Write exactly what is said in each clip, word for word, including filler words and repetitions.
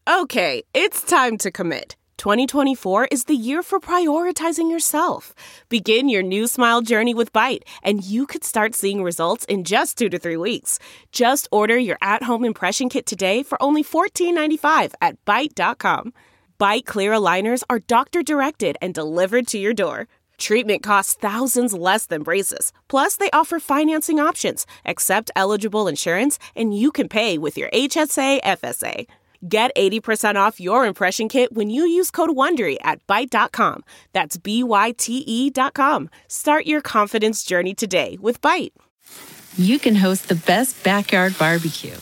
Okay, it's time to commit. twenty twenty-four is the year for prioritizing yourself. Begin your new smile journey with Byte, and you could start seeing results in just two to three weeks. Just order your at-home impression kit today for only fourteen ninety-five at byte dot com. Byte clear aligners are doctor-directed and delivered to your door. Treatment costs thousands less than braces. Plus, they offer financing options, accept eligible insurance, and you can pay with your H S A F S A. Get eighty percent off your impression kit when you use code WONDERY at byte dot com. That's B Y T E dot com. Start your confidence journey today with Byte. You can host the best backyard barbecue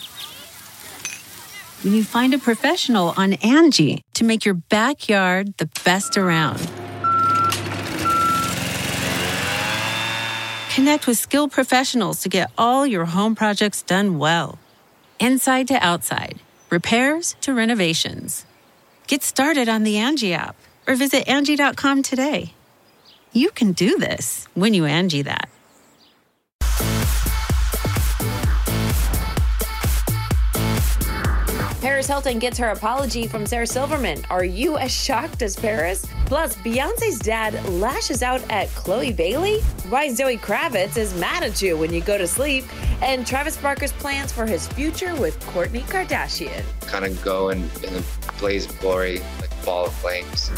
when you find a professional on Angie to make your backyard the best around. Connect with skilled professionals to get all your home projects done well. Inside to outside. Repairs to renovations. Get started on the Angie app or visit Angie dot com today. You can do this when you Angie that. Paris Hilton gets her apology from Sarah Silverman. Are you as shocked as Paris? Plus, Beyonce's dad lashes out at Chloe Bailey. Why Zoe Kravitz is mad at you when you go to sleep. And Travis Barker's plans for his future with Kourtney Kardashian. Kind of go in, in a blaze of glory, like a ball of flames.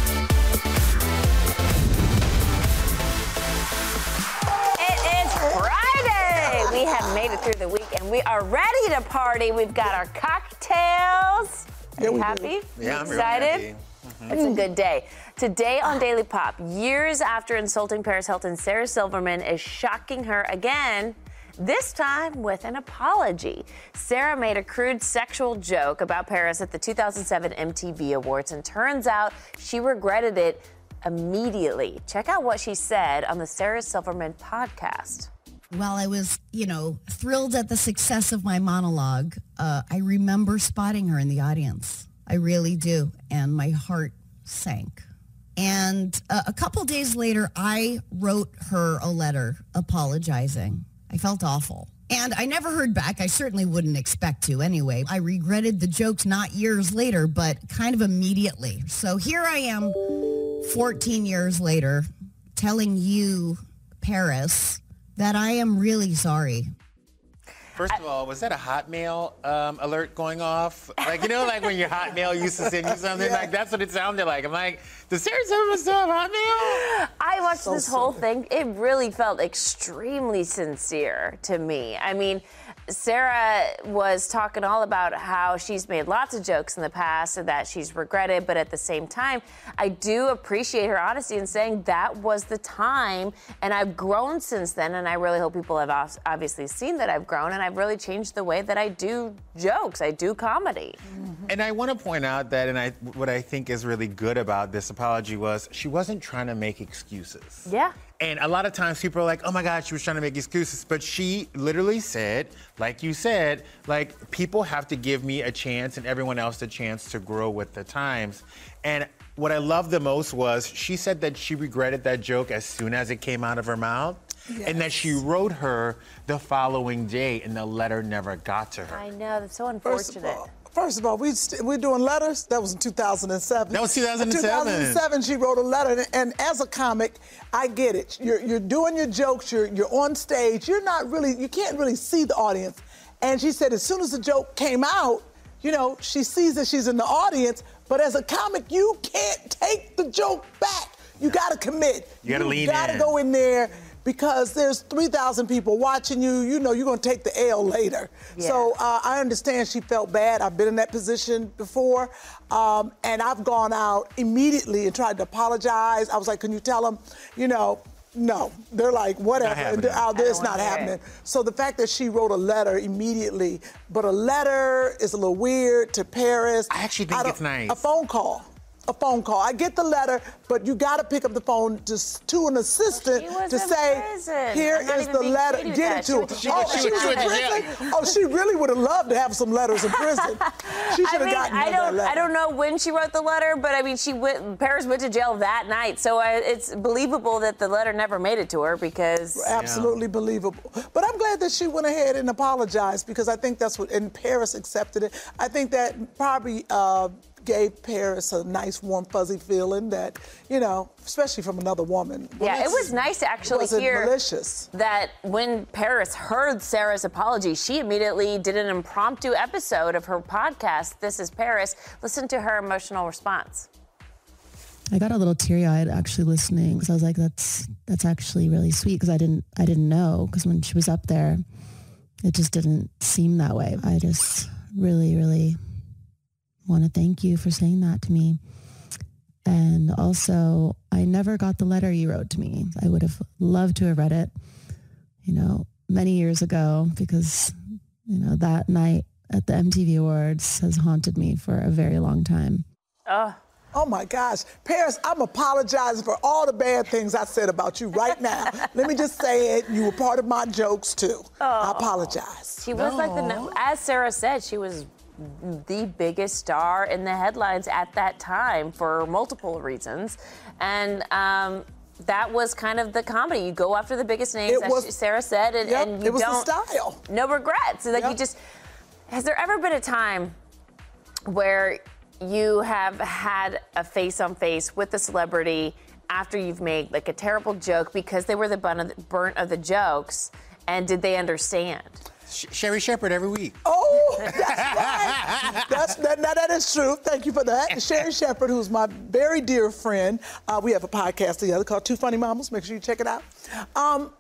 It is Friday. We have made it through the week and we are ready to party. We've got our cocktails. Are you happy? Yeah, I'm excited? really happy. Mm-hmm. It's a good day. Today on Daily Pop, years after insulting Paris Hilton, Sarah Silverman is shocking her again, this time with an apology. Sarah made a crude sexual joke about Paris at the two thousand seven M T V Awards, and turns out she regretted it immediately. Check out what she said on the Sarah Silverman podcast. While I was, you know, thrilled at the success of my monologue, uh, I remember spotting her in the audience. I really do. And my heart sank. And uh, a couple days later, I wrote her a letter apologizing. I felt awful. And I never heard back. I certainly wouldn't expect to anyway. I regretted the jokes not years later, but kind of immediately. So here I am fourteen years later telling you, Paris, that I am really sorry. First of all, was that a Hotmail um, alert going off? Like, you know, like when your Hotmail used to send you something, yeah. Like that's what it sounded like. I'm like, does Sarah Silverman still have Hotmail? I watched So this whole sorry. thing. It really felt extremely sincere to me. I mean, Sarah was talking all about how she's made lots of jokes in the past and that she's regretted, but at the same time, I do appreciate her honesty in saying that was the time, and I've grown since then, and I really hope people have obviously seen that I've grown, and I've really changed the way that I do jokes, I do comedy. Mm-hmm. And I want to point out that, and I, what I think is really good about this apology was she wasn't trying to make excuses. Yeah. And a lot of times people are like, oh my God, she was trying to make excuses. But she literally said, like you said, like, people have to give me a chance and everyone else a chance to grow with the times. And what I loved the most was she said that she regretted that joke as soon as it came out of her mouth. Yes. And that she wrote her the following day and the letter never got to her. I know, that's so unfortunate. First of all, First of all, we st- we're doing letters. That was in two thousand seven. That was two thousand seven. In two thousand seven, she wrote a letter, and, and as a comic, I get it. You're you're doing your jokes. You're you're on stage. You're not really. You can't really see the audience. And she said, as soon as the joke came out, you know, she sees that she's in the audience. But as a comic, you can't take the joke back. You got to commit. You got to lean in. You got to go in there. Because there's three thousand people watching you, you know you're going to take the L later. Yeah. So uh, I understand she felt bad. I've been in that position before. Um, and I've gone out immediately and tried to apologize. I was like, can you tell them, you know, no. They're like, whatever. And out there, it's not happening. It. So the fact that she wrote a letter immediately, but a letter is a little weird to Paris. I actually think I it's nice. A phone call. a phone call. I get the letter, but you got to pick up the phone just to an assistant well, to say, prison. here is the letter. Get it to her. Oh, she was in prison? Oh, she really would have loved to have some letters in prison. She should have I mean, gotten I that don't, letter. I don't know when she wrote the letter, but I mean, she went. Paris went to jail that night, so I, it's believable that the letter never made it to her because absolutely yeah. believable. But I'm glad that she went ahead and apologized because I think that's what. And Paris accepted it. I think that probably. Uh, gave Paris a nice, warm, fuzzy feeling that, you know, especially from another woman. Yeah, it was nice to actually hear malicious. that when Paris heard Sarah's apology, she immediately did an impromptu episode of her podcast, This is Paris. Listen to her emotional response. I got a little teary-eyed actually listening because I was like, that's that's actually really sweet because I didn't I didn't know because when she was up there, it just didn't seem that way. I just really, really want to thank you for saying that to me. And also, I never got the letter you wrote to me. I would have loved to have read it, you know, many years ago because, you know, that night at the M T V Awards has haunted me for a very long time. Oh. Oh, my gosh. Paris, I'm apologizing for all the bad things I said about you right now. Let me just say it. You were part of my jokes, too. Oh. I apologize. She was no. like the, as Sarah said, she was the biggest star in the headlines at that time for multiple reasons. And um, that was kind of the comedy. You go after the biggest names, it as was, Sarah said, and, yep, and you it was don't, the style. No regrets. Like yep. you just, has there ever been a time where you have had a face-on-face with a celebrity after you've made like a terrible joke because they were the burnt of the, burnt of the jokes, and did they understand? Sherry Shepherd every week. Oh, that's right. That's, that, now that is true. Thank you for that. Sherry Shepherd, who's my very dear friend. Uh, we have a podcast together called Two Funny Mamas. Make sure you check it out. Um,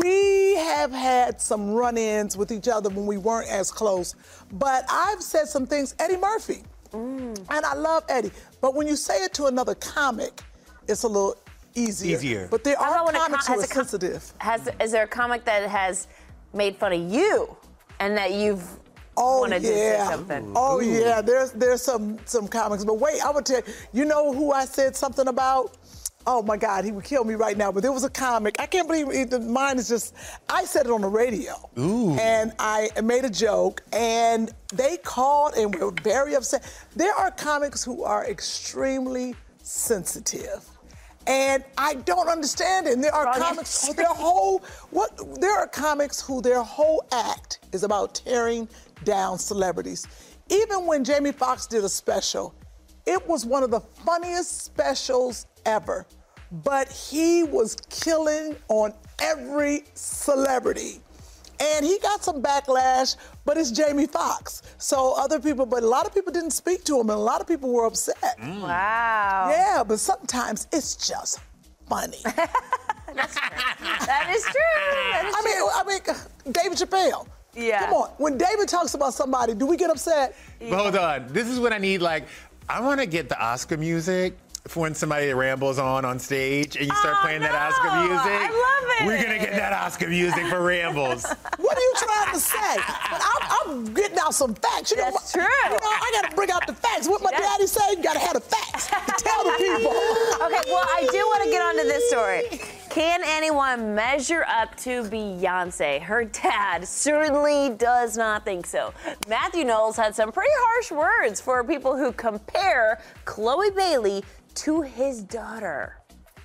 we have had some run-ins with each other when we weren't as close. But I've said some things. Eddie Murphy. Mm. And I love Eddie. But when you say it to another comic, it's a little easier. Easier. But there How are about comics com- who are com- sensitive. Has, is there a comic that has made fun of you and that you've oh, wanted yeah. to say something? Oh, Ooh. yeah. There's there's some some comics. But wait, I would tell you, you know who I said something about? Oh, my God, he would kill me right now. But there was a comic. I can't believe it. Mine is just, I said it on the radio. Ooh. And I made a joke, and they called and were very upset. There are comics who are extremely sensitive. And I don't understand it. And there are Wrong comics who their whole, what, there are comics who their whole act is about tearing down celebrities. Even when Jamie Foxx did a special, it was one of the funniest specials ever, but he was killing on every celebrity. And he got some backlash, but it's Jamie Foxx. So other people, but a lot of people didn't speak to him, and a lot of people were upset. Mm. Wow. Yeah, but sometimes it's just funny. That's true. That is true. That is I mean, I mean, David Chappelle. Yeah. Come on. When David talks about somebody, do we get upset? Yeah. Hold on. This is what I need. Like, I want to get the Oscar music for when somebody rambles on on stage and you start oh, playing no. that Oscar music. I love it. We're going to get that Oscar music for rambles. What are you trying to say? But I'm, I'm getting out some facts. You know, That's my, true. You know, I got to bring out the facts. What my Yes. daddy said, you got to have the facts. Tell the people. Okay, well, I do want to get onto this story. Can anyone measure up to Beyonce? Her dad certainly does not think so. Matthew Knowles had some pretty harsh words for people who compare Chloe Bailey to his daughter.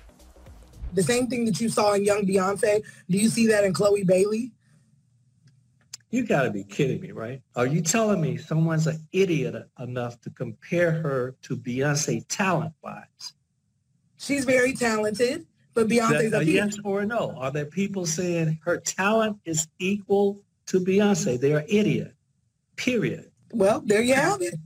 The same thing that you saw in young Beyonce, do you see that in Chloe Bailey? You gotta be kidding me, right? Are you telling me someone's an idiot enough to compare her to Beyonce talent-wise? She's very talented, but Beyonce's that, a yes or no? Are there people saying her talent is equal to Beyonce? They're an idiot, period. Well, there you have it.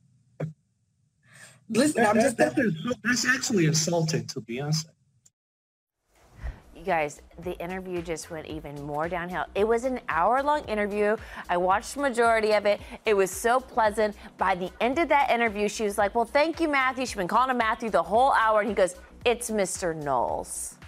Listen, that, I'm just... That, that's, that's actually insulting to Beyonce. You guys, the interview just went even more downhill. It was an hour-long interview. I watched the majority of it. It was so pleasant. By the end of that interview, she was like, well, thank you, Matthew. She's been calling him Matthew the whole hour. And he goes, it's Mister Knowles.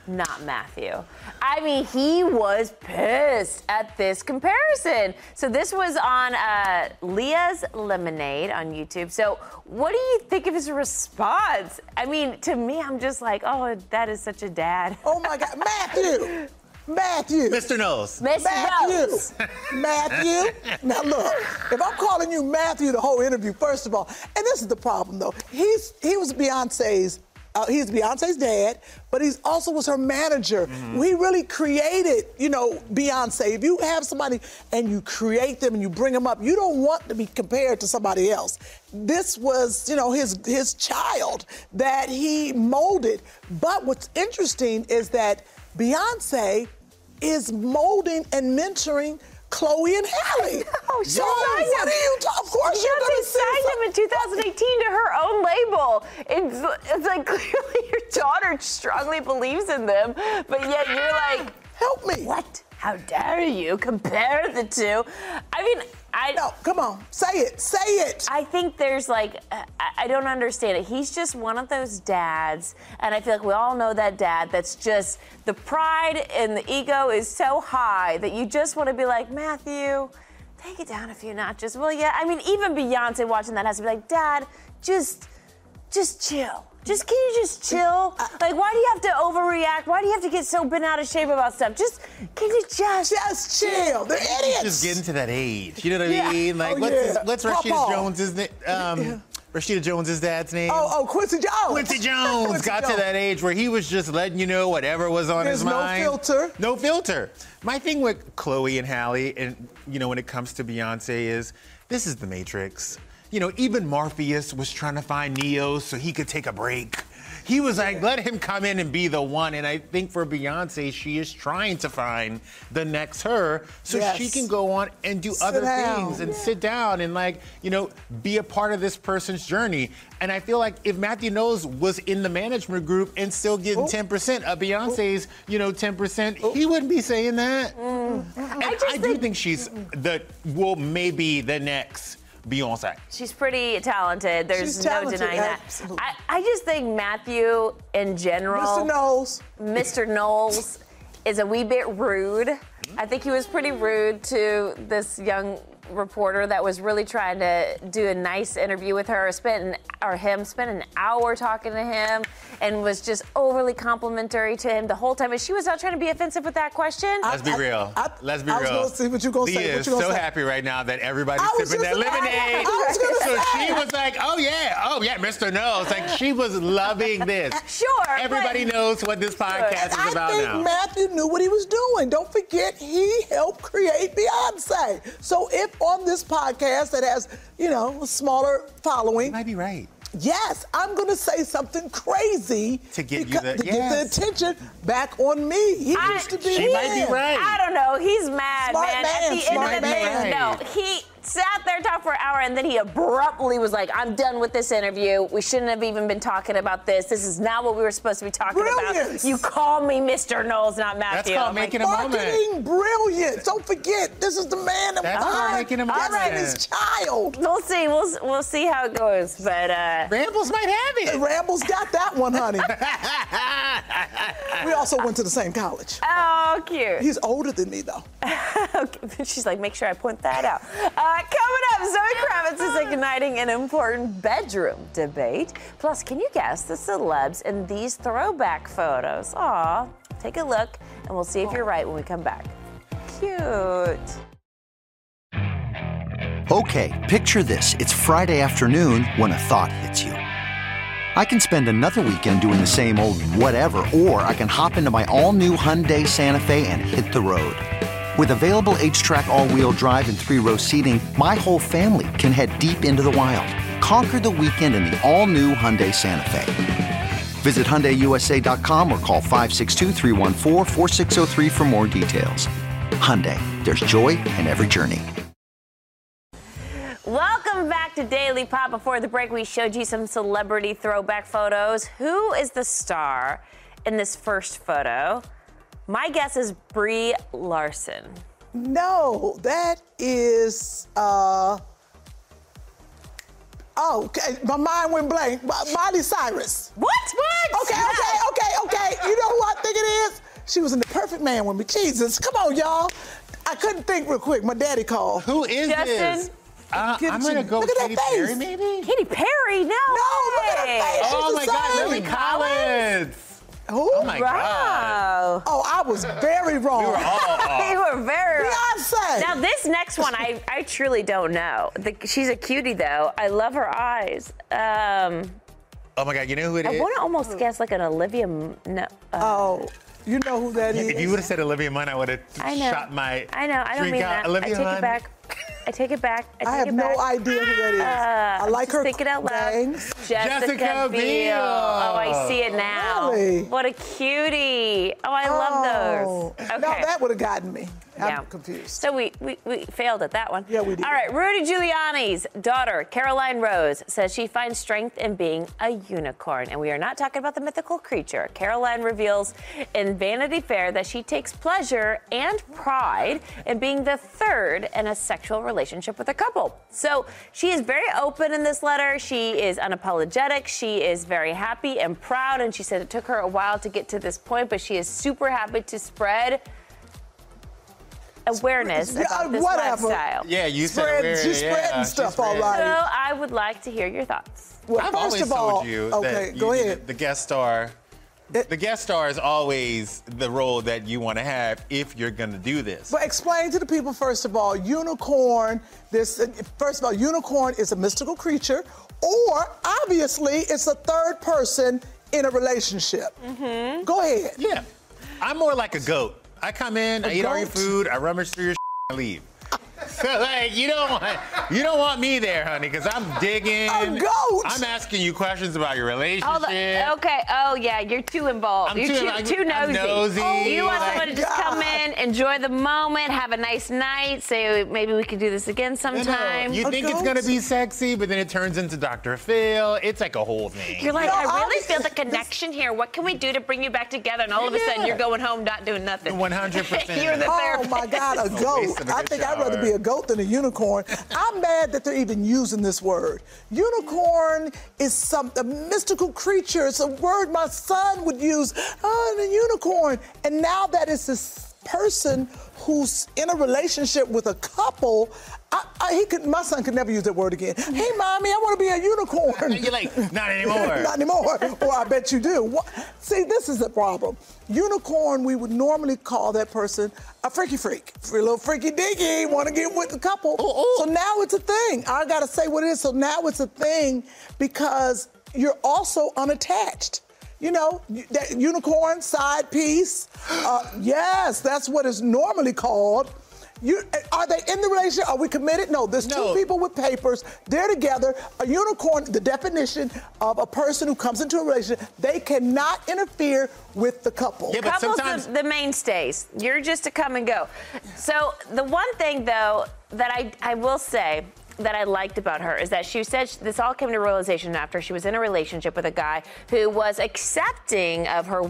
not Matthew. I mean, he was pissed at this comparison. So this was on uh, Leah's Lemonade on YouTube. So what do you think of his response? I mean, to me, I'm just like, oh, that is such a dad. Oh, my God. Matthew. Matthew. Mister Knowles. Mister Matthew. Knowles. Matthew. Now, look, if I'm calling you Matthew the whole interview, first of all, and this is the problem, though. He's He was Beyonce's Uh, he's Beyonce's dad, but he also was her manager. Mm-hmm. We really created, you know, Beyonce. If you have somebody and you create them and you bring them up, you don't want to be compared to somebody else. This was, you know, his his child that he molded. But what's interesting is that Beyonce is molding and mentoring Chloe and Halle. Oh, she Yo, signed what him. are you talking? Of course you're Beyonce gonna see signed some- him in two thousand eighteen to her own label. It's, it's like clearly your daughter strongly believes in them, but yet you're like, help me. What? How dare you compare the two? I mean, I... No, come on. Say it. Say it. I think there's like, I, I don't understand it. He's just one of those dads, and I feel like we all know that dad that's just, the pride and the ego is so high that you just want to be like, Matthew, take it down a few notches. Well, yeah, I mean, even Beyonce watching that has to be like, Dad, just, just chill. Just, can you just chill? Like, why do you have to overreact? Why do you have to get so bent out of shape about stuff? Just, can you just... Just chill. They're idiots. Just getting to that age. You know what Yeah. I mean? Like, Oh, what's, yeah. his, what's Papa. Rashida Jones's name? Um, Rashida Jones's dad's name? Oh, oh, Quincy Jones. Quincy Jones Quincy got Jones. to that age where he was just letting you know whatever was on There's his no mind. filter. No filter. My thing with Chloe and Halle, and you know, when it comes to Beyonce, is this is the Matrix. You know, even Morpheus was trying to find Neo so he could take a break. He was like, let him come in and be the one. And I think for Beyonce, she is trying to find the next her so Yes. she can go on and do Sit other down. things and sit down and, like, you know, be a part of this person's journey. And I feel like if Matthew Knowles was in the management group and still getting Ooh. ten percent of Beyonce's, you know, ten percent, he wouldn't be saying that. Mm. And I I, just do think- think she's the, well, maybe the next Beyonce. She's pretty talented. There's She's no talented, denying that. absolutely. I, I just think Matthew, in general, Mister Knowles. Mister Knowles, is a wee bit rude. I think he was pretty rude to this young reporter that was really trying to do a nice interview with her, spent an, or him, spent an hour talking to him, and was just overly complimentary to him the whole time. And she was not trying to be offensive with that question. Let's be I- real. I- Let's be I was real. gonna see what you gonna Leah say. What is you gonna so say? happy right now that everybody's I was sipping that just- I- lemonade. I was gonna so say. she was like, oh yeah, oh yeah, Mister Knowles. Like, she was loving this. Sure, Everybody but- knows what this podcast is I about think now. Matthew knew what he was doing. Don't forget, he helped create Beyonce. So if on this podcast that has, you know, a smaller following, You might be right. yes, I'm going to say something crazy To get you because- the- to get yes. the attention back on me. He I- used to be She might be in. right. I don't know. He's mad, Smart man. man, At the smart end of the man. day, no. He sat there, talked for an hour, and then he abruptly was like, I'm done with this interview. We shouldn't have even been talking about this. This is not what we were supposed to be talking Brilliance. about. You call me Mister Knowles, not Matthew. called I'm like, making a moment. Marketing brilliance. Don't forget, this is the man that That's was called making a Yes, moment. and his child. We'll see. We'll we'll see how it goes. But uh, Rambles might have it. Ramble's got that one, honey. We also went to the same college. oh, cute. He's older than me, though. Okay, she's like, make sure I point that out. Uh, coming up, Zoe Kravitz is igniting an important bedroom debate. Plus, can you guess the celebs in these throwback photos? Aw, take a look, and we'll see if you're right when we come back. Cute. Okay, picture this. It's Friday afternoon when a thought hits you. I can spend another weekend doing the same old whatever, or I can hop into my all-new Hyundai Santa Fe and hit the road. With available H-Track all-wheel drive and three-row seating, my whole family can head deep into the wild. Conquer the weekend in the all-new Hyundai Santa Fe. Visit Hyundai U S A dot com or call five six two, three one four, four six zero three for more details. Hyundai, there's joy in every journey. Welcome back to Daily Pop. Before the break, we showed you some celebrity throwback photos. Who is the star in this first photo? My guess is Brie Larson. No, that is, uh, oh, okay, my mind went blank. Miley Cyrus. What? What? Okay, okay, okay, okay. You know who I think it is? She was in The Perfect Man with me. Jesus, come on, y'all. I couldn't think real quick. My daddy called. Who is Justin? this? Uh, I'm gonna go look at Katy that face. Perry, maybe? Katy Perry? No. No, look at her face. She's Oh the my God, same. Lily Collins. Who? Oh my God. Wow. Oh, I was very wrong. We were all off. You were very wrong. Beyonce. Now this next one, I, I truly don't know. The, she's a cutie though. I love her eyes. Um, Oh my God, you know who it I is? want to almost guess like an Olivia. M- No. Uh, Oh, you know who that is? If you would have said Olivia Munn, I would have I know. shot my I know. I don't drink mean out. that. Olivia I take Munn. it back. I take it back. I, take I have it no back. idea who that is. Uh, I like just her Think it out loud. bangs. Jessica, Jessica Biel. Biel. Oh, I see it now. Really? What a cutie. Oh, I love Oh. those. Okay. No, that would have gotten me. I'm Yeah. confused. So we, we, we failed at that one. Yeah, we did. All right, Rudy Giuliani's daughter, Caroline Rose, says she finds strength in being a unicorn. And we are not talking about the mythical creature. Caroline reveals in Vanity Fair that she takes pleasure and pride in being the third in a sexual relationship with a couple. So she is very open in this letter. She is unapologetic. She is very happy and proud. And she said it took her a while to get to this point, but she is super happy to spread awareness Yeah, about this whatever. lifestyle. Yeah, you said Spread- weird, she's yeah, spreading she's stuff, all spreading. right. So I would like to hear your thoughts. Well, I've first always of all, told you okay, that you go need ahead. the guest star. The guest star is always the role that you want to have if you're going to do this. But explain to the people, first of all, unicorn, this, first of all, unicorn is a mystical creature, or obviously it's a third person in a relationship. Mm-hmm. Go ahead. Yeah. I'm more like a goat. I come in, A I eat all your goat? food, I rummage through your I leave. So, like, you don't want you don't want me there, honey, because I'm digging. A goat? I'm asking you questions about your relationship. All the, okay. Oh yeah, you're too involved. I'm you're too- too, I'm- too I'm nosy. nosy. You want Oh, someone to just God. come in, enjoy the moment, have a nice night, say maybe we could do this again No, no, sometime. You A think it's goat? gonna be sexy, but then it turns into Doctor Phil. It's like a whole thing. You're like, No, I really obviously- feel the connection here. What can we do to bring you back together? And all of a sudden, Yeah. you're going home not doing nothing. one hundred percent. You're the Oh therapist. my God, a It's a goat. waste of a I good think I'd rather shower. be a goat than a unicorn. I'm mad that they're even using this word. Unicorn is some a mystical creature. It's a word my son would use. Oh, the unicorn. And now that it's this person who's in a relationship with a couple, I, I, he could. My son could never use that word again. Hey, mommy, I want to be a unicorn. You're like, not anymore. Not anymore. Or I bet you do. What? See, this is the problem. Unicorn, we would normally call that person a freaky freak. A little freaky deaky, want to get with the couple. So now it's a thing. I got to say what it is. So now it's a thing because you're also unattached. You know, that unicorn side piece. Uh, yes, that's what it's normally called. You, are they in the relationship? Are we committed? No, there's No. two people with papers. They're together. A unicorn, the definition of a person who comes into a relationship, they cannot interfere with the couple. Yeah, but Couples sometimes the, the mainstays. You're just a come and go. So the one thing though that I, I will say that I liked about her is that she said this all came to realization after she was in a relationship with a guy who was accepting of her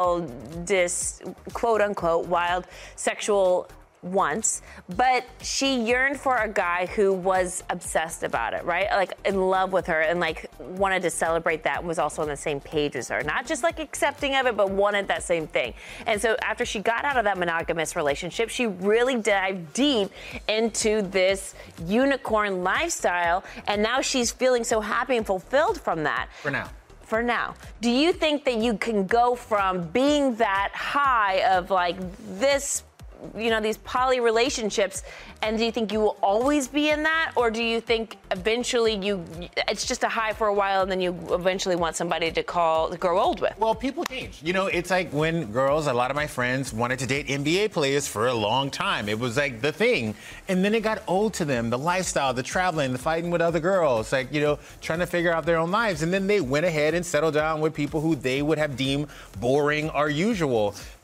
wildest, quote unquote, wild sexual once, but she yearned for a guy who was obsessed about it, right? Like in love with her and like wanted to celebrate that and was also on the same page as her. Not just like accepting of it, but wanted that same thing. And so after she got out of that monogamous relationship, she really dived deep into this unicorn lifestyle. And now she's feeling so happy and fulfilled from that. for now. For now. Do you think that you can go from being that high of like this, you know, these poly relationships, and do you think you will always be in that, or do you think eventually you it's just a high for a while and then you eventually want somebody to call to grow old with? Well, people change. You know, it's like when girls, a lot of my friends wanted to date N B A players for a long time. It was like the thing. And then it got old to them, the lifestyle, the traveling, the fighting with other girls, like, you know, trying to figure out their own lives. And then they went ahead and settled down with people who they would have deemed boring or usual.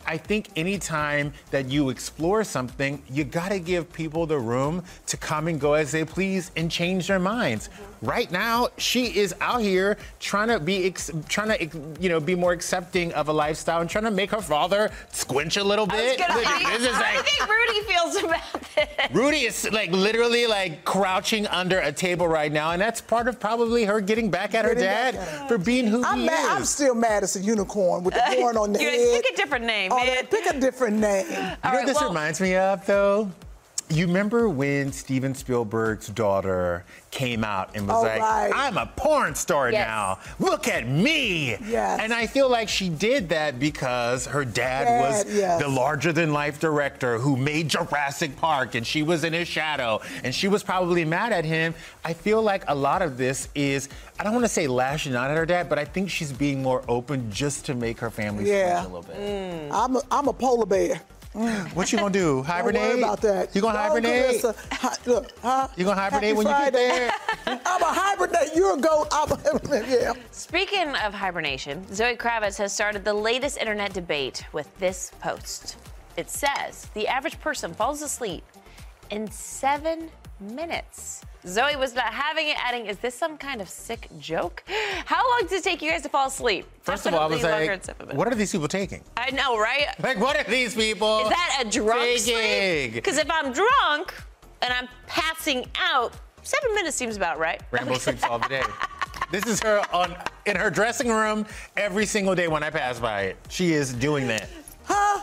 I think anytime that you explore something, you gotta give people the room to come and go as they please and change their minds. Mm-hmm. Right now, she is out here trying to be, ex- trying to, you know, be more accepting of a lifestyle and trying to make her father squinch a little bit. I was gonna Look, say, this is how like, do you think Rudy feels about this? Rudy is like literally like crouching under a table right now, and that's part of probably her getting back at her Getting dad back at her. for being who I'm he mad. I'm is. still mad as a unicorn with the horn on the You're head. like, pick a different name, Oh, man. pick a different name. You know All what right, this well- reminds me of, though? You remember when Steven Spielberg's daughter came out and was Oh, like, right. I'm a porn star Yes. now. Look at me. Yes. And I feel like she did that because her dad, Dad, was yes. the larger-than-life director who made Jurassic Park, and she was in his shadow, and she was probably mad at him. I feel like a lot of this is, I don't want to say lashing out at her dad, but I think she's being more open just to make her family Yeah. switch a little bit. Mm. I'm a, I'm a polar bear. What you gonna do? Hibernate? Don't worry about that. You gonna No, hibernate? Carissa, hi, look, huh? You gonna hibernate Happy when Friday. you get there? I'm a hibernate. You're a goat. I'm a, yeah. Speaking of hibernation, Zoe Kravitz has started the latest internet debate with this post. It says the average person falls asleep in seven minutes. Zoe was not having it, adding, is this some kind of sick joke? How long does it take you guys to fall asleep? First of all, I was Definitely longer like, than seven minutes. what are these people taking? I know, right? Like, what are these people Is that a drunk sleep? taking? Because if I'm drunk and I'm passing out, seven minutes seems about right. Rainbow sleeps all the day. This is her on in her dressing room every single day when I pass by it. She is doing that. Huh?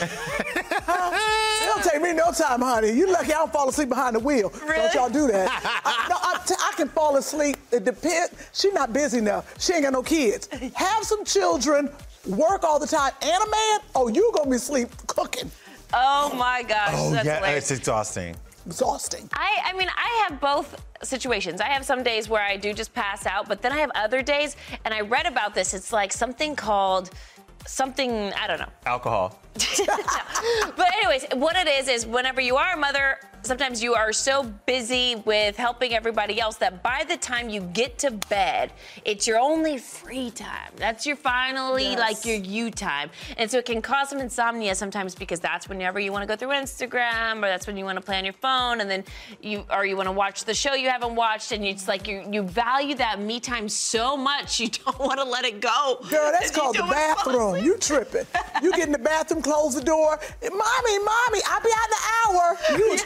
huh? It don't take me no time, honey. You lucky I don't fall asleep behind the wheel. Really? Don't y'all do that. I, no, I, t- I can fall asleep. It depends. She not busy enough. She ain't got no kids. Have some children, work all the time, and a man. Oh, you gonna be asleep cooking. Oh my gosh, Oh, that's yeah, hilarious. it's exhausting. Exhausting. I, I mean, I have both situations. I have some days where I do just pass out, but then I have other days, and I read about this. It's like something called something, I don't know. Alcohol. But anyways, what it is is whenever you are a mother, sometimes you are so busy with helping everybody else that by the time you get to bed, it's your only free time. That's your finally Yes. like your you time. And so it can cause some insomnia sometimes because that's whenever you want to go through Instagram or that's when you want to play on your phone and then you or you want to watch the show you haven't watched and it's like you you value that me time so much you don't want to let it go. Girl, that's And you called the don't wanna fall bathroom. asleep. You tripping. You get in the bathroom, close the door. Mommy, mommy, I'll be out in an hour. You,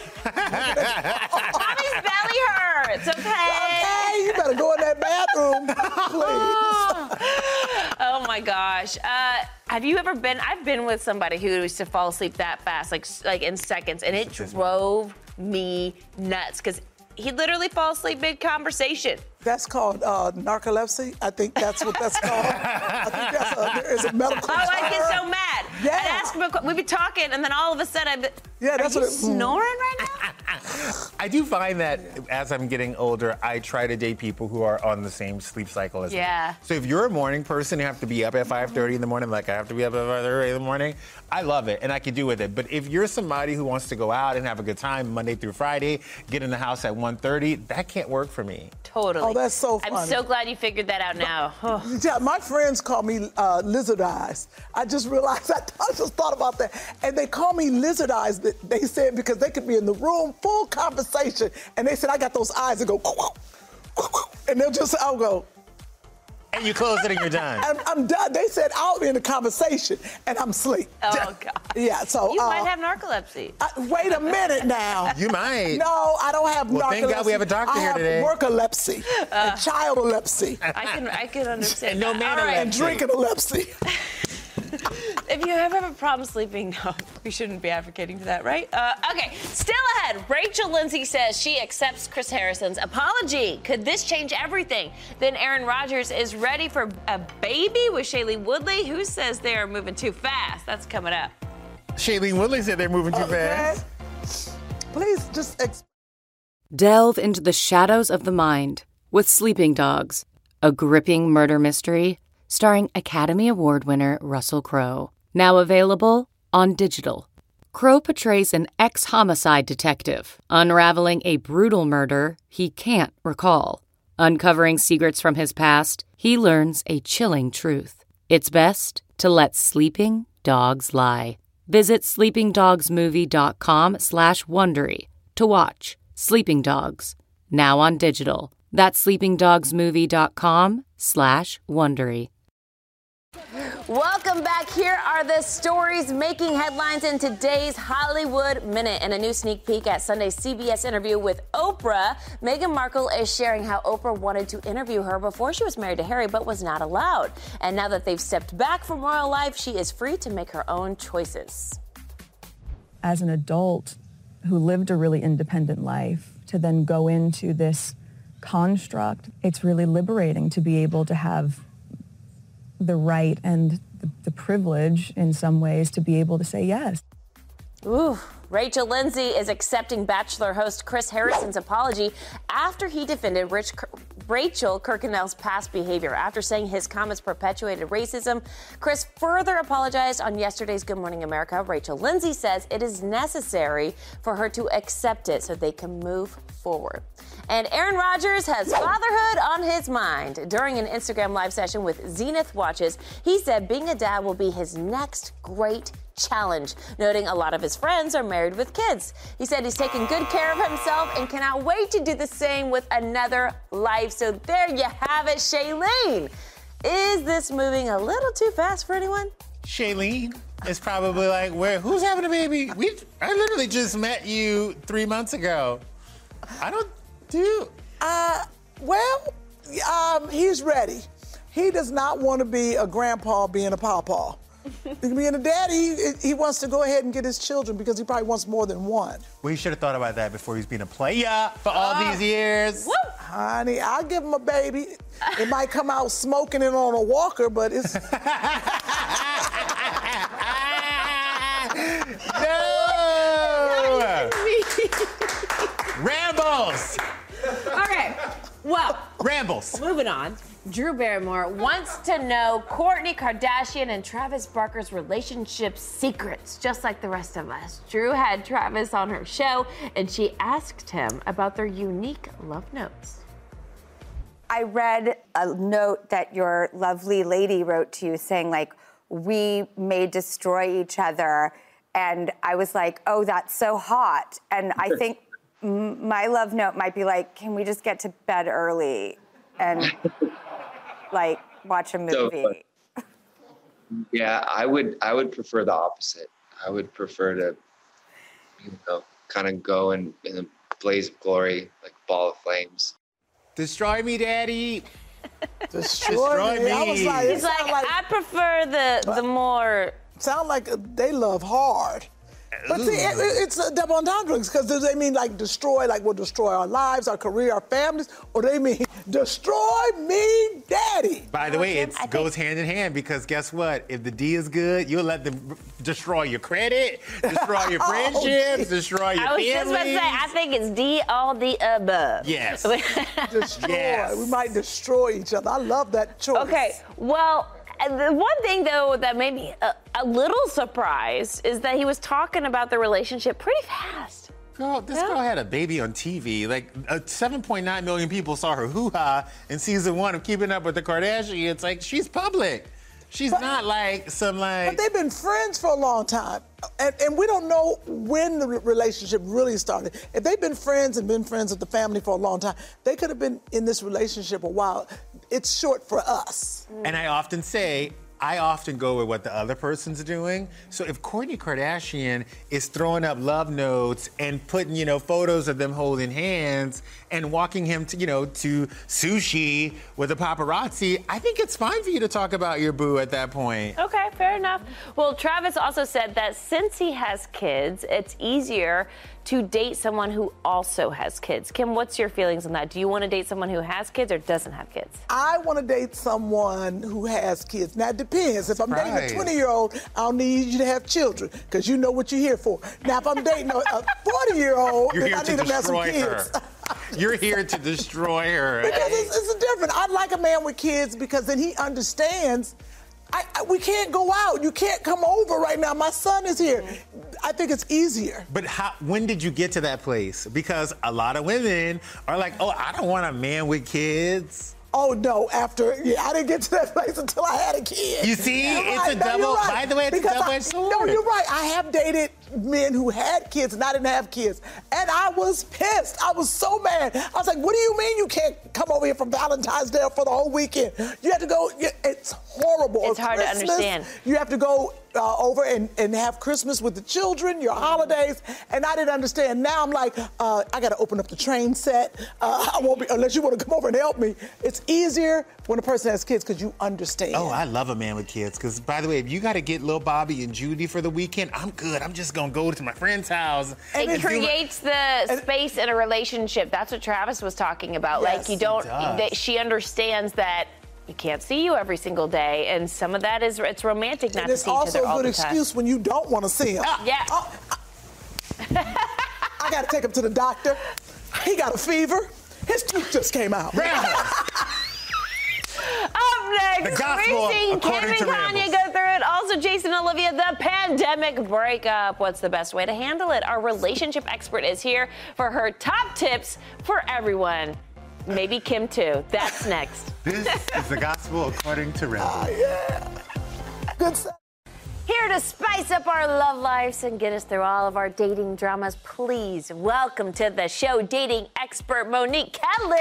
Mommy's belly hurts, okay? okay, you better go in that bathroom, please. Oh my gosh. Uh, have you ever been, I've been with somebody who used to fall asleep that fast, like like in seconds, and it drove me nuts because he literally fall asleep mid-conversation. That's called uh, narcolepsy. I think that's what that's called. I think that's a, there is a medical Oh, I get term. so mad. Yeah. I'd ask him, a que- we'd be talking, and then all of a sudden I'd be, Yeah, that's are what you it- snoring right now? I do find that as I'm getting older, I try to date people who are on the same sleep cycle as Yeah. me. So if you're a morning person, you have to be up at five thirty in the morning, like I have to be up at five thirty in the morning, I love it, and I can do with it. But if you're somebody who wants to go out and have a good time Monday through Friday, get in the house at one thirty, that can't work for me. Totally. Oh, that's so I'm funny. so glad you figured that out now. Oh. Yeah, my friends call me uh, lizard eyes. I just realized I, I just thought about that. And they call me lizard eyes, they- they said, because they could be in the room, full conversation, and they said, I got those eyes that go, and they'll just, I'll go, And you close it and you're done. I'm, I'm done. They said, I'll be in a conversation, and I'm asleep. Oh, God. Yeah, so. You uh, might have narcolepsy. I, wait a minute now. You might. No, I don't have Well, narcolepsy. thank God we have a doctor I here have today. workolepsy and childolepsy I can I can understand. No that. man All right. and drinking-olepsy. If you ever have a problem sleeping, no, we shouldn't be advocating for that, right? Uh, okay, still ahead. Rachel Lindsay says she accepts Chris Harrison's apology. Could this change everything? Then Aaron Rodgers is ready for a baby with Shailene Woodley, who says they are moving too fast. That's coming up. Shailene Woodley said they're moving too Okay. fast. Please just. Ex- Delve into the shadows of the mind with Sleeping Dogs, a gripping murder mystery starring Academy Award winner Russell Crowe. Now available on digital. Crowe portrays an ex-homicide detective unraveling a brutal murder he can't recall. Uncovering secrets from his past, he learns a chilling truth. It's best to let sleeping dogs lie. Visit sleepingdogsmovie.com slash Wondery to watch Sleeping Dogs, now on digital. That's sleepingdogsmovie.com slash Wondery. Welcome back. Here are the stories making headlines in today's Hollywood Minute. And a new sneak peek at Sunday's C B S interview with Oprah. Meghan Markle is sharing how Oprah wanted to interview her before she was married to Harry, but was not allowed. And now that they've stepped back from royal life, she is free to make her own choices. As an adult who lived a really independent life, to then go into this construct, it's really liberating to be able to have the right and the, the privilege in some ways to be able to say yes. Ooh, Rachel Lindsay is accepting Bachelor host Chris Harrison's apology after he defended Rich, Rachel Kirkconnell's past behavior. After saying his comments perpetuated racism, Chris further apologized on yesterday's Good Morning America. Rachel Lindsay says it is necessary for her to accept it so they can move forward. And Aaron Rodgers has fatherhood on his mind. During an Instagram live session with Zenith Watches, he said being a dad will be his next great challenge, noting a lot of his friends are married with kids. He said he's taking good care of himself and cannot wait to do the same with another life. So there you have it, Shailene. Is this moving a little too fast for anyone? Shailene is probably like, where? Who's having a baby? We, I literally just met you three months ago. I don't do. Uh, well, um, he's ready. He does not want to be a grandpa being a pawpaw. Being a daddy, he, he wants to go ahead and get his children because he probably wants more than one. Well, he should have thought about that before he was being a player for all uh, these years. Woo. Honey, I'll give him a baby. It might come out smoking it on a walker, but it's... No! Rambles! Okay, well, Rambles. Moving on. Drew Barrymore wants to know Kourtney Kardashian and Travis Barker's relationship secrets, just like the rest of us. Drew had Travis on her show, and she asked him about their unique love notes. I read a note that your lovely lady wrote to you saying, like, we may destroy each other. And I was like, oh, that's so hot. And I think m- my love note might be like, can we just get to bed early and, like, watch a movie? So, yeah, I would I would prefer the opposite. I would prefer to, you know, kind of go in, in a blaze of glory, like a ball of flames. Destroy me, Daddy. Destroy, Destroy me. me. I was like, He's like, like, I prefer the the more... Sound like they love hard. But see, it, it's a double entendre because do they mean like destroy, like we'll destroy our lives, our career, our families, or they mean destroy me, Daddy? By the way, it goes hand in hand because guess what? If the D is good, you'll let them destroy your credit, destroy your friendships, oh, destroy your I was families. just about to say, I think it's D, all the above. Yes. Destroy. Yes. We might destroy each other. I love that choice. Okay, well... The one thing, though, that made me a, a little surprised is that he was talking about the relationship pretty fast. Girl, this yeah. girl had a baby on T V. Like, uh, seven point nine million people saw her hoo-ha in season one of Keeping Up with the Kardashians. It's like, she's public. She's but, not like some like... But they've been friends for a long time. And, and we don't know when the relationship really started. If they've been friends and been friends with the family for a long time, they could have been in this relationship a while. It's short for us. And I often say, I often go with what the other person's doing. So if Kourtney Kardashian is throwing up love notes and putting, you know, photos of them holding hands and walking him to, you know, to sushi with a paparazzi, I think it's fine for you to talk about your boo at that point. Okay, fair enough. Well, Travis also said that since he has kids, it's easier to date someone who also has kids. Kim, what's your feelings on that? Do you want to date someone who has kids or doesn't have kids? I want to date someone who has kids. Now, it depends. If I'm dating a twenty-year-old, I don't need you to have children because you know what you're here for. Now, if I'm dating a forty-year-old, then I need to have some kids. You're here to destroy her. Because it's, it's different. I like a man with kids because then he understands I, I, we can't go out. You can't come over right now. My son is here. I think it's easier. But how, when did you get to that place? Because a lot of women are like, oh, I don't want a man with kids. Oh no! After yeah, I didn't get to that place until I had a kid. You see, You're it's right. a No, double. you're right. By the way, it's Because a double-edged I, sword. No, you're right. I have dated men who had kids and I didn't have kids, and I was pissed. I was so mad. I was like, "What do you mean you can't come over here for Valentine's Day or for the whole weekend? You have to go." It's horrible. It's Or hard to Christmas, understand. You have to go uh, over and, and have Christmas with the children, your holidays, and I didn't understand. Now I'm like, uh, I got to open up the train set. Uh, I won't be unless you want to come over and help me. It's easier when a person has kids because you understand. Oh, I love a man with kids. Because, by the way, if you got to get little Bobby and Judy for the weekend, I'm good. I'm just going to go to my friend's house. It and do my- creates the space in a relationship. That's what Travis was talking about. Yes, like you it don't. does. That she understands that you can't see you every single day, and some of that is it's romantic not And to it's see each also other a all good the time. excuse when you don't want to see him. Yeah. Oh, I got to take him to the doctor. He got a fever. His tooth just came out. Up next, The gospel we've seen Kim according and to Kanye Rambles. go through it. Also, Jason and Olivia, the pandemic breakup. What's the best way to handle it? Our relationship expert is here for her top tips for everyone. Maybe Kim too. That's next. This is the gospel according to Rambles. Good stuff. Here to spice up our love lives and get us through all of our dating dramas, please welcome to the show dating expert Monique Kelly.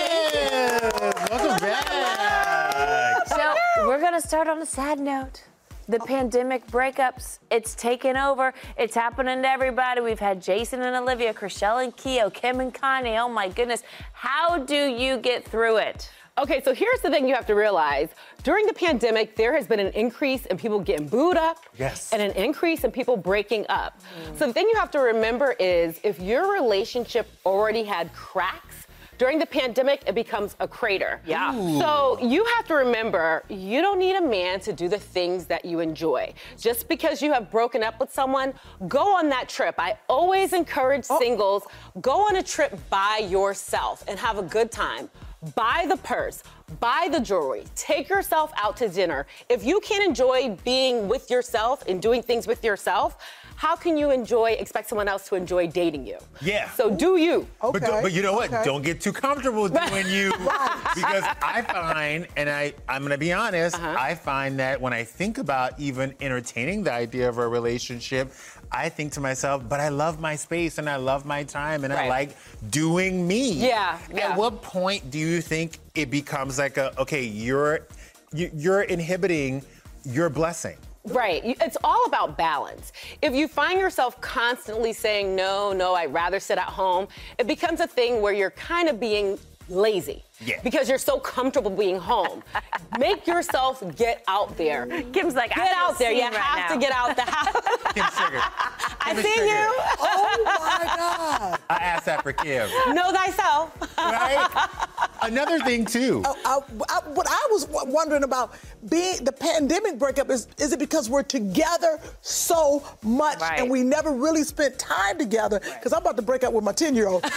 Yes, welcome back. So we're gonna start on a sad note. The pandemic breakups, it's taken over. It's happening to everybody. We've had Jason and Olivia, Chriselle and Keo, Kim and Kanye. Oh my goodness. How do you get through it? Okay, so here's the thing you have to realize. During the pandemic, there has been an increase in people getting booed up Yes. and an increase in people breaking up. So the thing you have to remember is if your relationship already had cracks, during the pandemic, it becomes a crater. Yeah. Ooh. So you have to remember, you don't need a man to do the things that you enjoy. Just because you have broken up with someone, go on that trip. I always encourage singles, go on a trip by yourself and have a good time. Buy the purse, buy the jewelry, take yourself out to dinner. If you can't enjoy being with yourself and doing things with yourself, how can you enjoy, expect someone else to enjoy dating you? Yeah. So do you. But, don't- but you know what? okay. Don't get too comfortable doing you. Because I find, and I, I'm going to be honest, Uh-huh. I find that when I think about even entertaining the idea of a relationship, I think to myself, but I love my space and I love my time and I Right. like doing me. Yeah, yeah. At what point do you think it becomes like a, okay, you're, you- you're inhibiting your blessing? Right. You- It's all about balance. If you find yourself constantly saying, no, no, I'd rather sit at home, it becomes a thing where you're kind of being lazy. Yeah. Because you're so comfortable being home. Make yourself get out there. Kim's like, get I feel out there. You seen right have now. to get out the house. Kim Sugar. I Kim see Sugar. you. Oh my God. I asked that for Kim. Know thyself. Right? Another thing too. I, I, I, what I was w- wondering about being the pandemic breakup is is it because we're together so much Right. and we never really spent time together? Because I'm about to break up with my ten year old.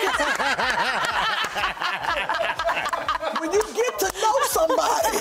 When you get to know somebody,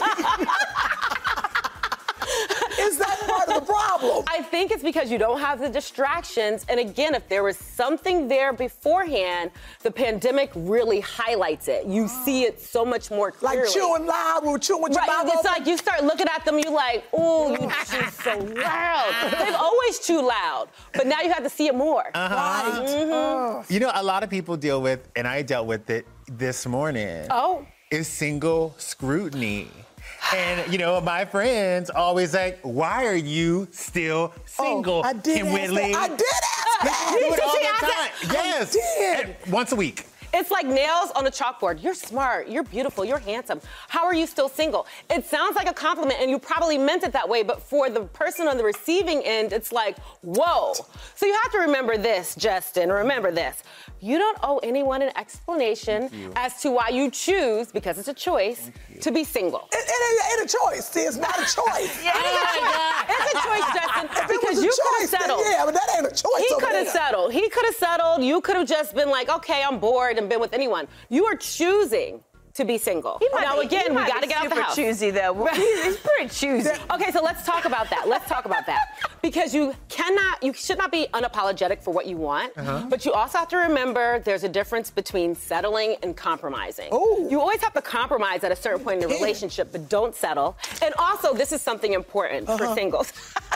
is that part of the problem? I think it's because you don't have the distractions. And again, if there was something there beforehand, the pandemic really highlights it. You see it so much more clearly. Like chewing loud, we were chewing with your Right, mouth it's open. like you start looking at them, you like, oh, you chew so loud. They've always chewed loud, but now you have to see it more. Uh-huh. Mhm. You know, a lot of people deal with, and I dealt with it this morning. Oh. Is single scrutiny. And, you know, my friends always like, why are you still single, Oh, I did Kim ask Whitley? that. I did ask that. You do it all Did she the ask time. that? Yes. I did. And once a week. It's like nails on a chalkboard. You're smart, you're beautiful, you're handsome. How are you still single? It sounds like a compliment and you probably meant it that way, but for the person on the receiving end, it's like, whoa. So you have to remember this, Justin, remember this. You don't owe anyone an explanation as to why you choose, because it's a choice, to be single. It, it ain't a choice. See, it's not a choice. Yeah, it's a choice, Justin, If it was because a you could choice, have then settled. yeah, but that ain't a choice He over could have there. settled. He could have settled. You could have just been like, okay, I'm bored and been with anyone. You are choosing to be single. He might now, be- again, he we might got to be get out the super house. choosy, though. He's, he's pretty choosy. Okay, so let's talk about that. Let's talk about that. Because you cannot, you should not be unapologetic for what you want, Uh-huh. but you also have to remember there's a difference between settling and compromising. Oh. You always have to compromise at a certain point in the Yeah. relationship, but don't settle. And also, this is something important for Uh-huh. singles.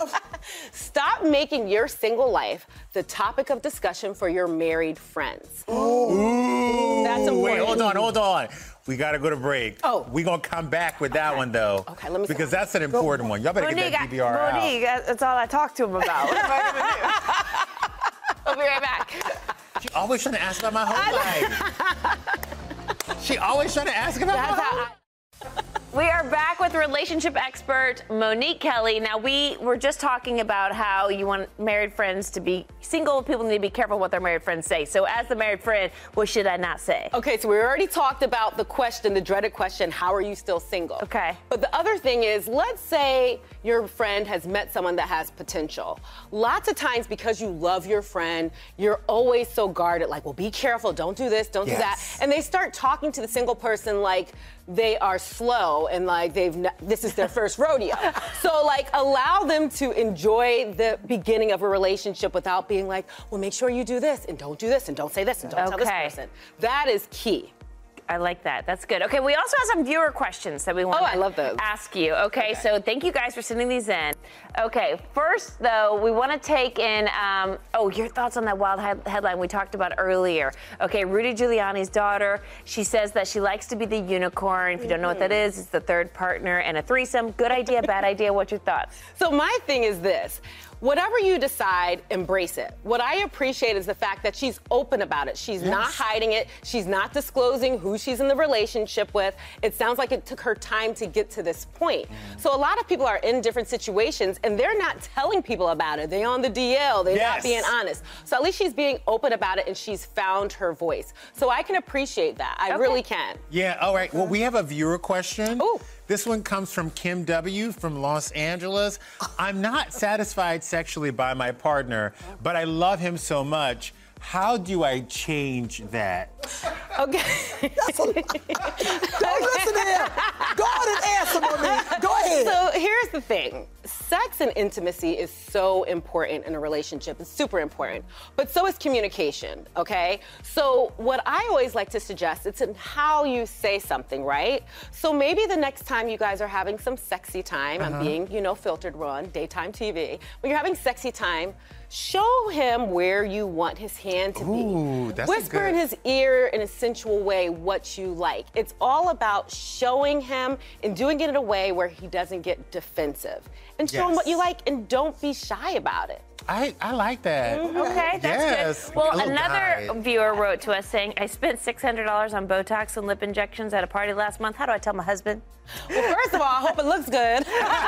Stop making your single life the topic of discussion for your married friends. Ooh. That's Wait, important. hold on, hold on. We gotta go to break. Oh. We're gonna come back with that one though. Okay, let me see. Because that's an important one. Y'all better Monique, get that I- D V R out. Monique, that's all I talked to him about. What am I going to do? We'll be right back. She always trying to ask about my whole life. She always trying to ask about That's my how whole I- We are back with relationship expert Monique Kelly. Now, we were just talking about how you want married friends to be single. People need to be careful what their married friends say. So, as the married friend, what should I not say? Okay, so we already talked about the question, the dreaded question, how are you still single? Okay. But the other thing is, let's say your friend has met someone that has potential. Lots of times, because you love your friend, you're always so guarded, like, well, be careful, don't do this, don't do that. Yes. And they start talking to the single person like they are slow and like they've ne- this is their first rodeo. So like allow them to enjoy the beginning of a relationship without being like, well, make sure you do this and don't do this and don't say this and don't tell this Okay. person. That is key. I like that. That's good. Okay, we also have some viewer questions that we want Oh, to I love those. ask you. Okay, so thank you guys for sending these in. Okay, first though, we want to take in, um, oh, your thoughts on that wild he- headline we talked about earlier. Okay, Rudy Giuliani's daughter, she says that she likes to be the unicorn. If you don't know what that is, it's the third partner and a threesome. Good idea, bad idea? What's your thoughts? So my thing is this. Whatever you decide, embrace it. What I appreciate is the fact that she's open about it. She's not hiding it. She's not disclosing who she's in the relationship with. It sounds like it took her time to get to this point. So a lot of people are in different situations and they're not telling people about it. They're on the D L. They're Yes. not being honest. So at least she's being open about it and she's found her voice. So I can appreciate that. I really can. Yeah, all right. Well, we have a viewer question. Ooh. This one comes from Kim W. from Los Angeles. I'm not satisfied sexually by my partner, but I love him so much. How do I change that? Okay. That's a lie. Don't listen to him. Go ahead and answer, Monique. Go ahead. So here's the thing. Sex and intimacy is so important in a relationship. It's super important. But so is communication, okay? So what I always like to suggest, it's in how you say something, right? So maybe the next time you guys are having some sexy time, Uh-huh. I'm being, you know, filtered on daytime T V. When you're having sexy time, show him where you want his hand to Ooh, be. that's a Whisper in good- his ear in a sensual way what you like. It's all about showing him and doing it in a way where he doesn't get defensive. And show him Yes. what you like and don't be shy about it. I, I like that. Okay, that's Yes. good. Well, A little another guide. viewer wrote to us saying, I spent six hundred dollars on Botox and lip injections at a party last month. How do I tell my husband? Well, first of all, I hope it looks good.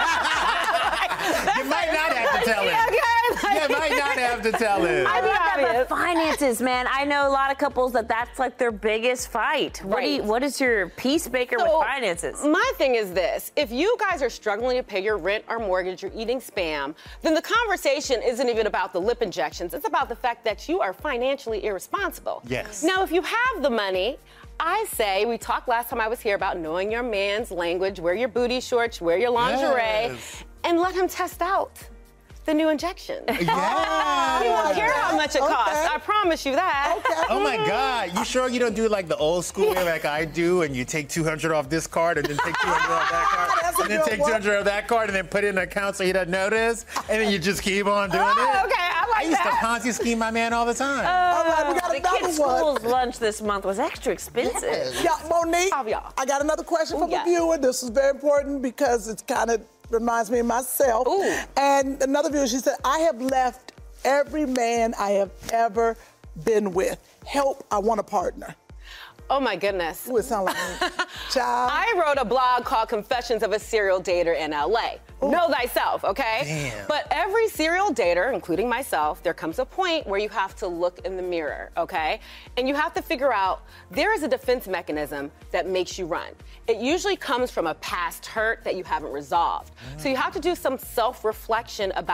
You might not have to tell him. You might not have to tell him. I love that, obvious. but finances, man. I know a lot of couples that that's like their biggest fight. What, do you, Right. what is your peacemaker So, with finances? My thing is this. If you guys are struggling to pay your rent or mortgage, you're eating spam, then the conversation isn't even about the lip injections. It's about the fact that you are financially irresponsible. Yes. Now, if you have the money, I say, we talked last time I was here about knowing your man's language, wear your booty shorts, wear your lingerie, Yes. and let him test out the new injection. Yeah. He won't care how much it Okay. costs. I promise you that. Okay. Oh my God! You sure you don't do it like the old school way, like I do, and you take two hundred off this card, and then take two hundred off that card, That's a and then good take one. two hundred off that card, and then put it in an account so he doesn't notice, and then you just keep on doing Oh, it. okay, I like I used that. to Ponzi scheme my man all the time. All right, we got the another kids' one. school's lunch this month was extra expensive. Yeah, Monique, Oh, yeah. I got another question Ooh, from yeah. a viewer. This is very important because it's kind of reminds me of myself. Ooh. And another viewer, she said, I have left every man I have ever been with. Help, I want a partner. Oh my goodness. Ooh, it sounds like me. Child. I wrote a blog called Confessions of a Serial Dater in L A. Know thyself, okay? Damn. But every serial dater, including myself, there comes a point where you have to look in the mirror, okay? And you have to figure out there is a defense mechanism that makes you run. It usually comes from a past hurt that you haven't resolved. So you have to do some self-reflection about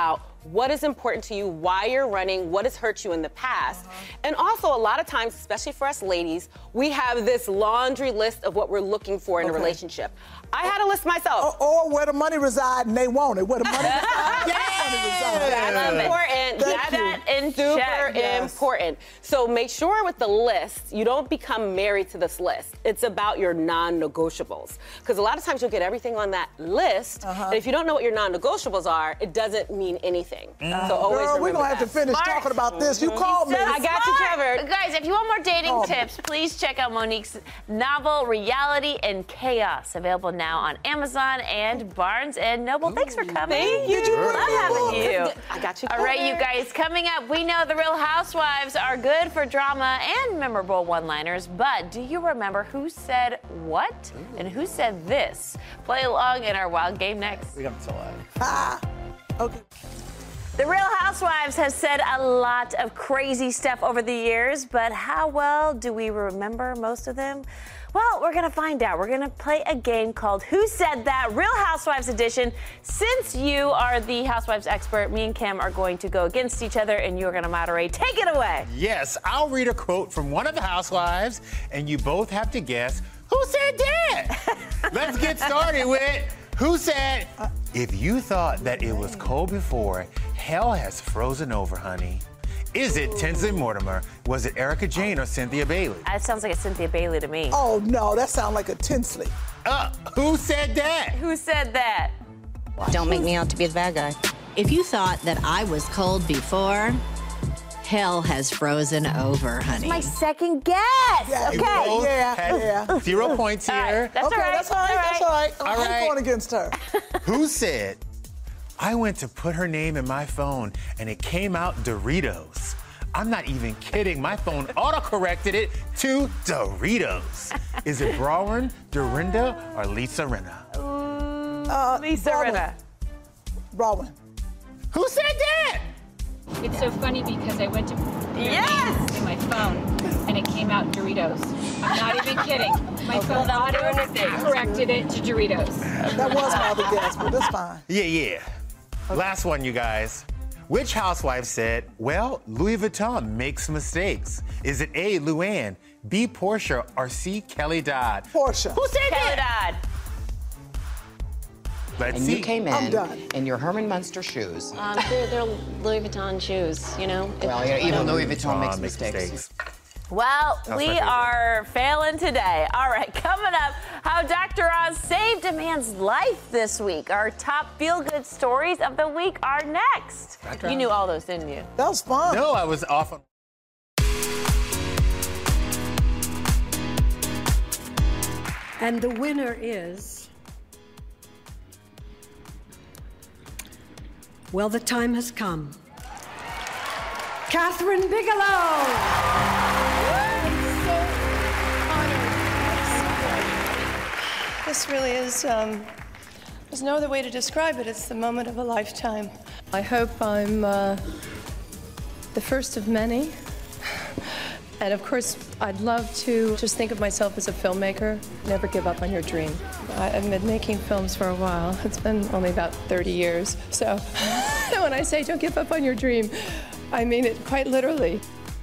what is important to you, why you're running, what has hurt you in the past. Uh-huh. And also, a lot of times, especially for us ladies, we have this laundry list of what we're looking for in okay. a relationship. I had a list myself. Or, or where the money reside and they want it. Where the money reside, yes. That's important. Get that in Super check. Yes. important. So make sure with the list, you don't become married to this list. It's about your non-negotiables. Because a lot of times you'll get everything on that list, uh-huh. and if you don't know what your non-negotiables are, it doesn't mean anything. Mm-hmm. So always Girl, remember we're going to have to finish Smart. talking about this. Mm-hmm. You called me. I got you covered. Guys, if you want more dating oh. tips, please check out Monique's novel, Reality and Chaos, available now on Amazon and Barnes and Noble. Ooh. Thanks for coming. Thank you. Love having you. I got you covered. All right, you guys, coming up, we know the Real Housewives are good for drama and memorable one-liners, but do you remember who said what Ooh. and who said this? Play along in our wild game next. We got so loud. Ah, okay. The Real Housewives has said a lot of crazy stuff over the years, but how well do we remember most of them? Well, we're going to find out. We're going to play a game called Who Said That? Real Housewives Edition. Since you are the Housewives expert, me and Kim are going to go against each other, and you're going to moderate. Take it away. Yes, I'll read a quote from one of the Housewives, and you both have to guess who said that. Let's get started with who said, if you thought that it was cold before, hell has frozen over, honey. Is it Tinsley Mortimer? Was it Erica Jane or Cynthia Bailey? That sounds like a Cynthia Bailey to me. Oh, no, that sounds like a Tinsley. Uh, who said that? Who said that? Don't make me out to be the bad guy. If you thought that I was cold before, hell has frozen over, honey. My second guess. Yeah, okay. Yeah, yeah. Zero points here. All right. That's okay, all right. that's all right. That's all right. All I'm right. going against her. Who said, I went to put her name in my phone and it came out Doritos. I'm not even kidding. My phone auto-corrected it to Doritos. Is it Braun, Dorinda, or Lisa Rinna? Uh, Lisa Rinna. Braun. Who said that? It's so funny because I went to put your Yes! name in my phone and it came out Doritos. I'm not even kidding. My phone auto-corrected it to Doritos. That was my other guess, but that's fine. Yeah, yeah. Okay. Last one, you guys. Which housewife said, well, Louis Vuitton makes mistakes? Is it A, Luann, B, Portia, or C, Kelly Dodd? Portia. Who said Kelly that? Dodd. Let's and see. you came I'm in done. in your Herman Munster shoes. Um, they're, they're Louis Vuitton shoes, you know? Well, you know, even Louis Vuitton makes mistakes. mistakes. Well, That's we are failing today. All right, coming up, how Doctor Oz saved a man's life this week. Our top feel-good stories of the week are next. Doctor You Oz. knew all those, didn't you? That was fun. No, I was off on. And the winner is... Well, the time has come. Catherine Bigelow! This really is, um, there's no other way to describe it. It's the moment of a lifetime. I hope I'm uh, the first of many. And of course, I'd love to just think of myself as a filmmaker. Never give up on your dream. I've been making films for a while. It's been only about thirty years. So when I say don't give up on your dream, I mean it quite literally.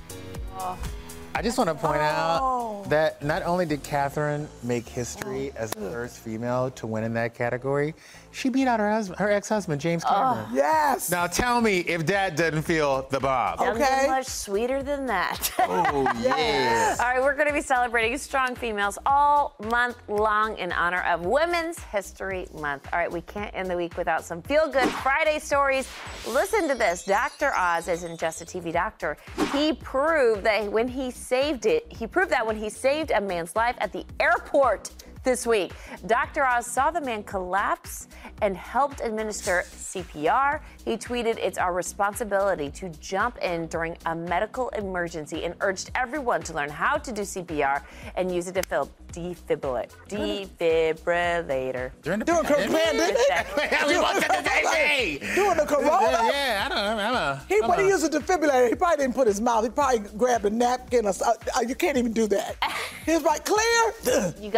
I just want to point Oh. out that not only did Catherine make history as the first female to win in that category, she beat out her husband, her ex-husband, James Cameron. Yes. Now tell me if that doesn't feel the Bob. Doesn't Okay. get much sweeter than that. Oh, yeah. All right, we're going to be celebrating strong females all month long in honor of Women's History Month. All right, we can't end the week without some feel-good Friday stories. Listen to this. Doctor Oz isn't just a T V doctor. He proved that when he saved it, he proved that when he saved a man's life at the airport this week. Doctor Oz saw the man collapse and helped administer C P R. He tweeted, "It's our responsibility to jump in during a medical emergency," and urged everyone to learn how to do C P R and use a defib- defibrillate. defibrillator. During the Doing pandemic? We walked at the same day. Doing the corona? Yeah, I don't know. I'm a, He, I'm when a, he used a defibrillator, he probably didn't put his mouth. He probably grabbed a napkin or something. Uh, you can't even do that. He was like, clear. You gotta, you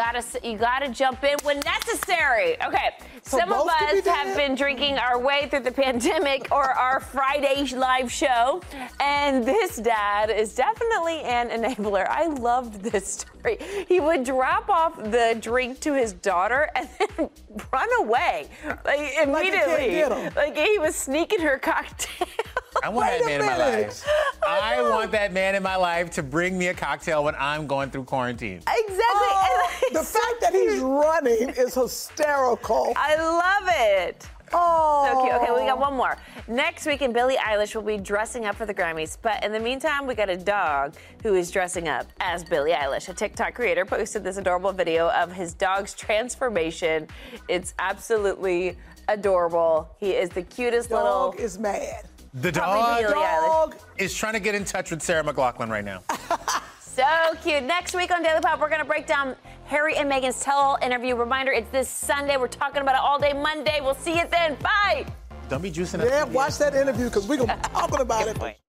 you got to jump in when necessary. Okay, So some of both can be us have dead? been drinking our way through the pandemic or our Friday live show, and this dad is definitely an enabler. I loved this story. He would drop off the drink to his daughter and then run away, like immediately. get 'em. Like he was sneaking her cocktail. I want Wait that a man in my minute. life. I want that man in my life to bring me a cocktail when I'm going through quarantine. Exactly. Oh, And, like, the fact that he's running is hysterical. I love it. Oh. So cute. Okay, we got one more. Next weekend, Billie Eilish will be dressing up for the Grammys. But in the meantime, we got a dog who is dressing up as Billie Eilish. A TikTok creator posted this adorable video of his dog's transformation. It's absolutely adorable. He is the cutest Dog little... is mad. The Probably dog Billie Eilish. Dog. is trying to get in touch with Sarah McLachlan right now. So cute. Next week on Daily Pop, we're going to break down Harry and Meghan's tell-all interview. Reminder, it's this Sunday. We're talking about it all day Monday. We'll see you then. Bye. Don't be juicing up. Yeah, watch that interview because we're going to be talking about it.